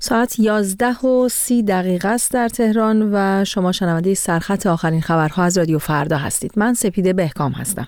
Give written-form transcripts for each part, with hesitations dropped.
ساعت 11:30 است در تهران و شما شنونده سرخط آخرین خبرها از رادیو فردا هستید. من سپیده بهکام هستم.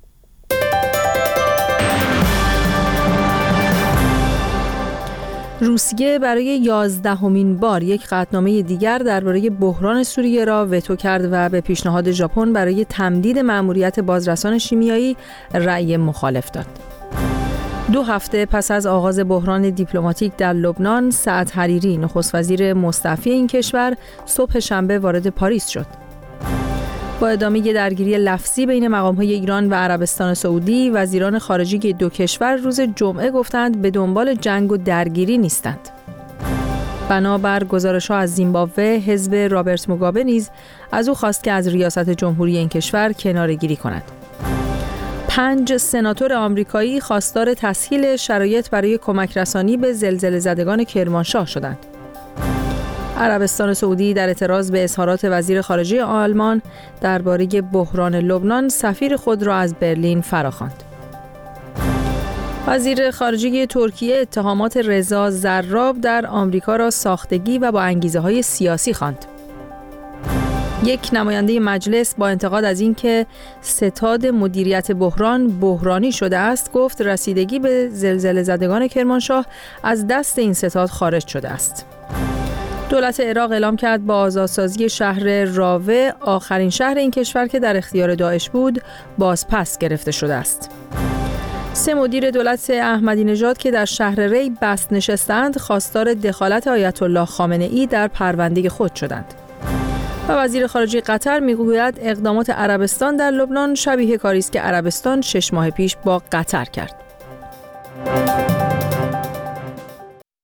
روسیه برای 11مین بار یک قطعنامه دیگر درباره بحران سوریه را وتو کرد و به پیشنهاد ژاپن برای تمدید مأموریت بازرسان شیمیایی رأی مخالف داد. 2 هفته پس از آغاز بحران دیپلماتیک در لبنان، سعد حریری نخست وزیر مستعفی این کشور صبح شنبه وارد پاریس شد. با ادامه درگیری لفظی بین مقام‌های ایران و عربستان سعودی، وزیران خارجه دو کشور روز جمعه گفتند به دنبال جنگ و درگیری نیستند. بنابر گزارش‌ها از زیمبابوه، حزب رابرت موگابه نیز از او خواست که از ریاست جمهوری این کشور کناره‌گیری کند. 5 سناتور آمریکایی خواستار تسهیل شرایط برای کمک رسانی به زلزله زدگان کرمانشاه شدند. عربستان سعودی در اعتراض به اظهارات وزیر خارجه آلمان درباره بحران لبنان سفیر خود را از برلین فراخواند. وزیر خارجه ترکیه اتهامات رضا زراب در آمریکا را ساختگی و با انگیزه‌های سیاسی خواند. یک نماینده مجلس با انتقاد از اینکه ستاد مدیریت بحران بحرانی شده است، گفت رسیدگی به زلزله زدگان کرمانشاه از دست این ستاد خارج شده است. دولت عراق اعلام کرد با آزادسازی شهر راوه، آخرین شهر این کشور که در اختیار داعش بود، بازپس گرفته شده است. 3 مدیر دولت احمدی نژاد که در شهر ری بست نشستند، خواستار دخالت آیت الله خامنه ای در پرونده خود شدند. و وزیر خارجه قطر میگوید اقدامات عربستان در لبنان شبیه کاری است که عربستان 6 ماه پیش با قطر کرد.